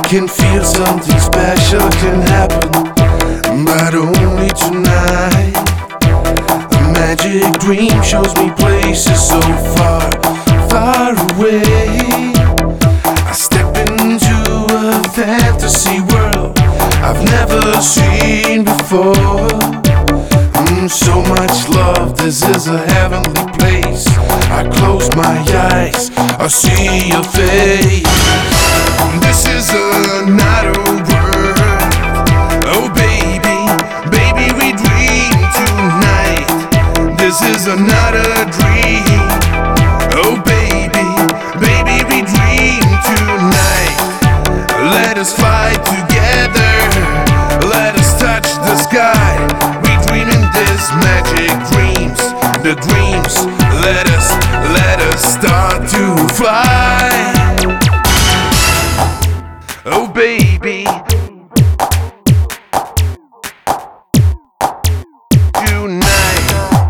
can feel something special can happen, but only tonight. A magic dream shows me places so far, far away. I step into a fantasy world I've never seen before. So much love, this is a heavenly place. I close my eyes, I see your face. This is another world. Oh baby, baby, we dream tonight. This is another dream. Oh baby, baby, we dream tonight. Let us fly together, let us touch the sky. We dream in these magic dreams, the dreams. Let us start to fly. Oh baby, tonight.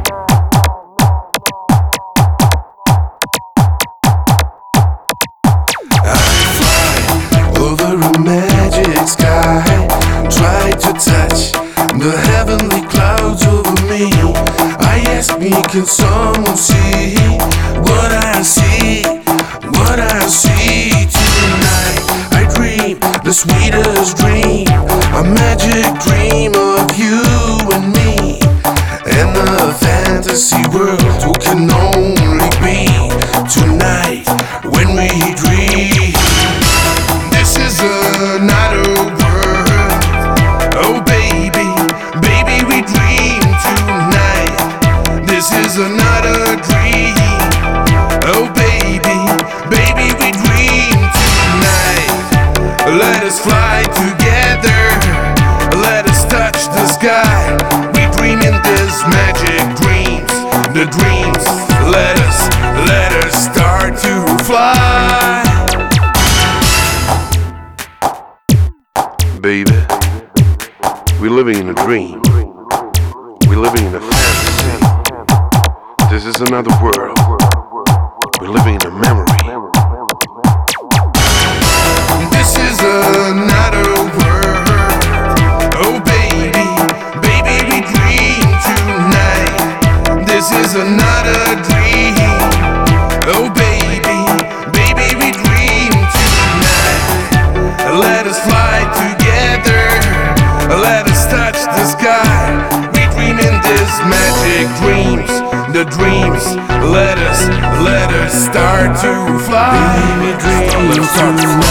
I fly over a magic sky, try to touch the heavenly clouds over me. I ask me, can someone see what I see, what I see tonight? I dream the sweetest dream, a magic dream of you and me, and the fantasy world who can only be tonight when we dream. This is another world. Oh baby, baby, we dream tonight. This is another dream. Oh baby, baby, we dream tonight. Let us fly together, let us touch the sky. We dream in these magic dreams, the dreams. Let us start to fly. Baby, we're living in a dream. We're living in a fantasy. This is another world. We're living in a memory. This is another world. Oh baby, baby, we dream tonight. This is another dream. Oh baby, baby, we dream tonight. Let us fly together, let us touch the sky. We dream in these magic dreams, the dreams. Let us start to fly. Baby, we dream.